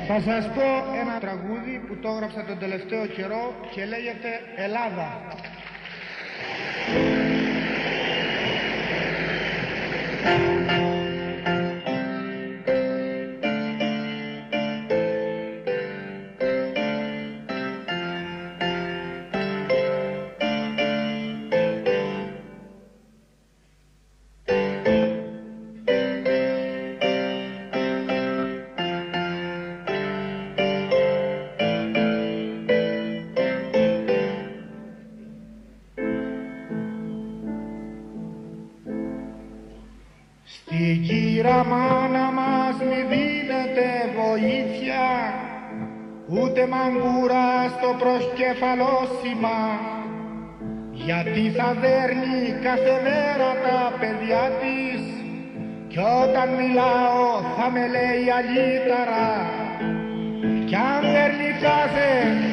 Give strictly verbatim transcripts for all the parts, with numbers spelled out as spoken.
Θα σας πω ένα τραγούδι που το έγραψα τον τελευταίο καιρό και λέγεται Ελλάδα. Στην κύρα μάνα μας μη δίνετε βοήθεια, ούτε μαγκούρα στο προσκεφαλόσημα, γιατί θα δέρνει κάθε μέρα τα παιδιά της κι όταν μιλάω θα με λέει αλήταρα, κι αν δέρνει κάθε,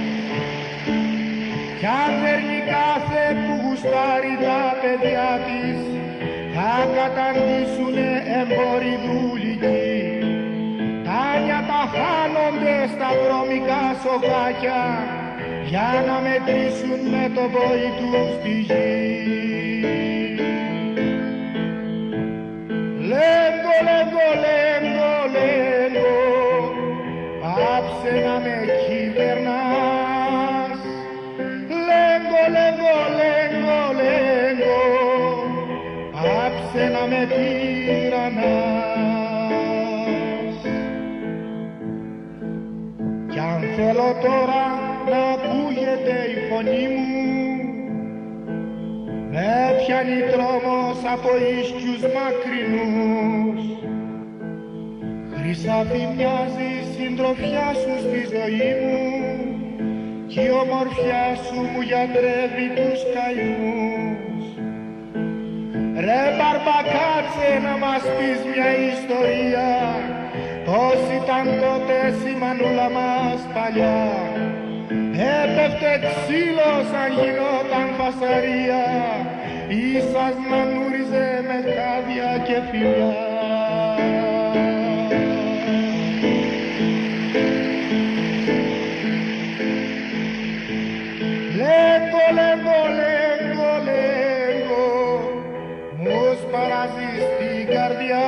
κι αν δέρνει κάθε που γουστάρει τα παιδιά της, θα καταντήσουνε εμπόροι δουλικοί. Τα νιάτα χάνονται στα βρώμικα σοκάκια για να μετρήσουν με το βόη τους τη γη. Λέγκο, λέγκο, λέγκο, λέγκο, πάψε να με κυβερνάς. Λέγκο, λέγκο, λέγκο, λέγκο, πάψε να με τυραννάς. Κι αν θέλω τώρα να ακούγεται η φωνή μου, με πιάνει τρόμος από ίσκιους μακρινούς. Χρυσάφι μοιάζει η συντροφιά σου στη ζωή μου κι η ομορφιά σου μου γιατρεύει τους καημούς. Ρε μπαρμπα, κάτσε να μας πεις μια ιστορία, πώς ήταν τότε η μανούλα μας παλιά. Έπεφτε ξύλο σαν γινόταν φασαρία, ή σας μανούριζε με χάδια και φιλιά. Λέγκο, λέγκο, λέγκο, λέγκο, μου σπαράζεις την καρδιά.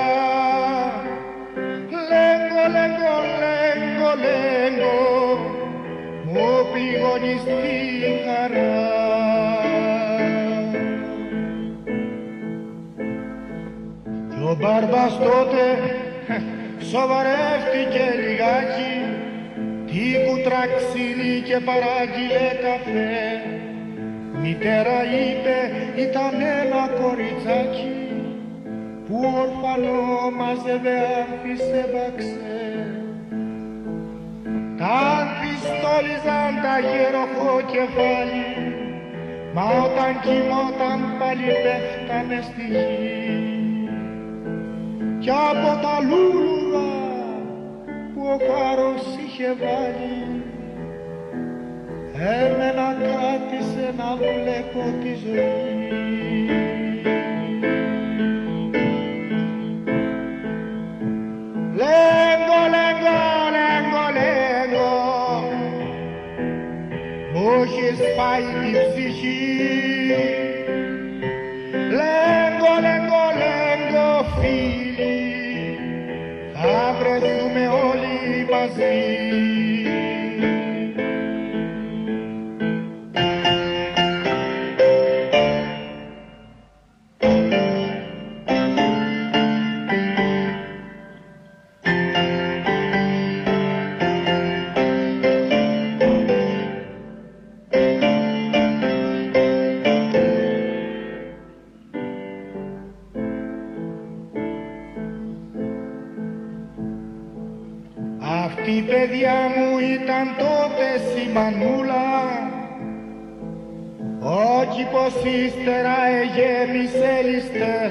Λέγκο, λέγκο, λέγκο, λέγκο, μου πληγώνεις τη χαρά. Κι ο μπαρμπάς τότε σοβαρεύτηκε λιγάκι, τι κουτρά ξύλι και παράγγειλε καφέ. Μητέρα είπε ήταν ένα κοριτσάκι που ορφανό μάζευε άφησε βαξέ. Τα ανθιστόλιζαν τα γεροχό κεφάλι, μα όταν κοιμόταν πάλι πέφτανε στη γη. Κι από τα λούλουδα που ο χάρος είχε βάλει, έμενα κράτησε να βλέπω τη ζωή. Λέγκο, λέγκο, λέγκο, λέγκο, μου έχεις πάει τη ψυχή. Λέγκο, λέγκο, λέγκο, φίλοι, θα βρεθούμε όλοι μαζί. Αυτή η παιδιά μου ήταν τότε η μανούλα, όχι πως ύστερα εγέμισε ληστές.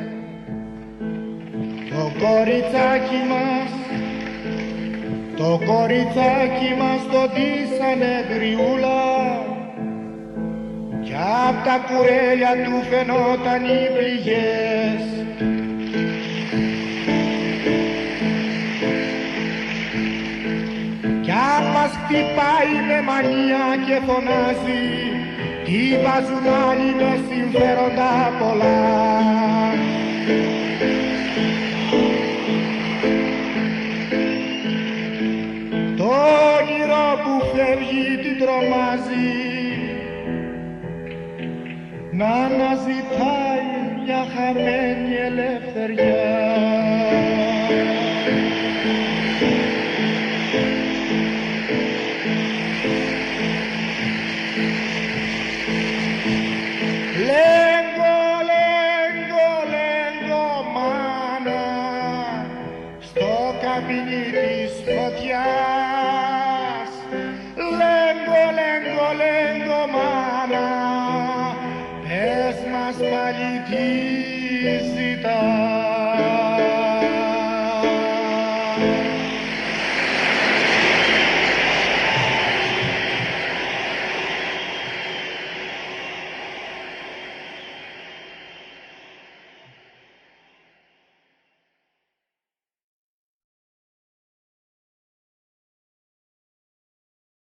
Το κοριτσάκι μας, το κοριτσάκι μας το ντύσανε γριούλα, κι απ' τα κουρέλια του φαινόταν οι πληγές. μας χτυπάει με μανία και φωνάζει, τι βάζουν άλλοι με συμφέροντα πολλά. Το όνειρο που φεύγει την τρομάζει, να αναζητάει μια χαμένη ελευθεριά. Λέγκο, λέγκο, λέγκο μάνα, στο καμπίνι της φωτιάς. Λέγκο, λέγκο, λέγκο μάνα, πες μας πάλι τι ζητάς.